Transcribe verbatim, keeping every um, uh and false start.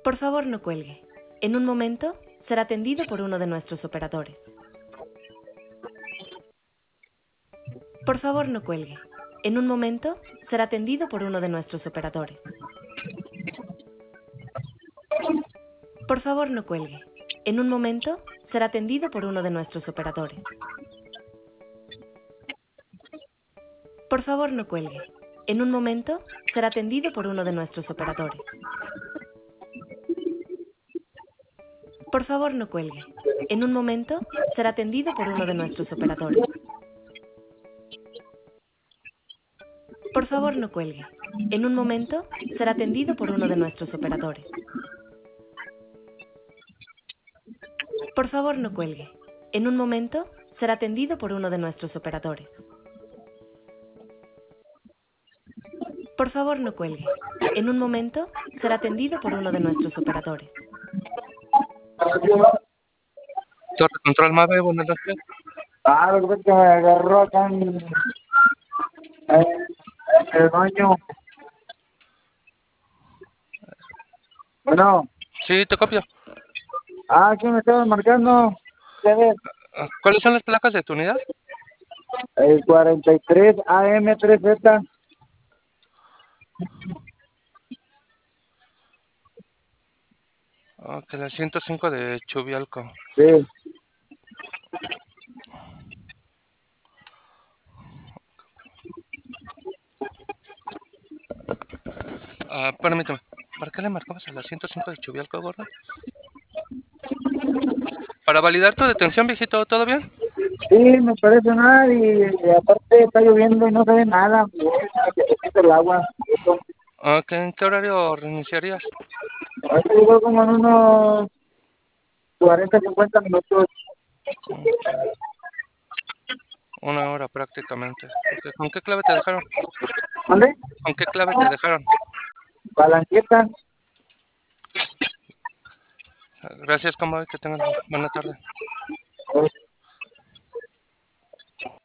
Por favor, no cuelgue. En un momento será atendido por uno de nuestros operadores. Por favor, no cuelgue. En un momento será atendido por uno de nuestros operadores. Por favor, no cuelgue. En un momento será atendido por uno de nuestros operadores. Por favor, no cuelgue. En un momento será atendido por uno de nuestros operadores. Por favor, no cuelgue. En un momento será atendido por uno de nuestros operadores. Por favor, no cuelgue. En un momento será atendido por uno de nuestros operadores. Por favor, no cuelgue. En un momento será atendido por uno de nuestros operadores. Por favor, no cuelgue. En un momento será atendido por uno de nuestros operadores. Torre Control Mave, buenas noches. Ah, lo que pasa es que me agarró acá en, en, en el baño. Bueno, Sí, te copio. ah, ¿quién me estaba marcando? ¿Qué ves? ¿Cuáles son las placas de tu unidad? El cuarenta y tres A M tres Z. Ok, la ciento cinco de Chubialco. Sí. Ah, permíteme. ¿Para qué le marcabas a la ciento cinco de Chubialco, gordo? Para validar tu detención, viejito, ¿todo bien? Sí, me parece mal y, y aparte está lloviendo y no se ve nada. Necesito el agua. Ok, ¿en qué horario reiniciarías? Ahorita llegó como en unos cuarenta, cincuenta minutos. Ok. Una hora prácticamente. Ok, ¿con qué clave te dejaron? ¿Dónde? ¿Con qué clave te dejaron? Palanqueta. Gracias, combo, que tengas buena tarde.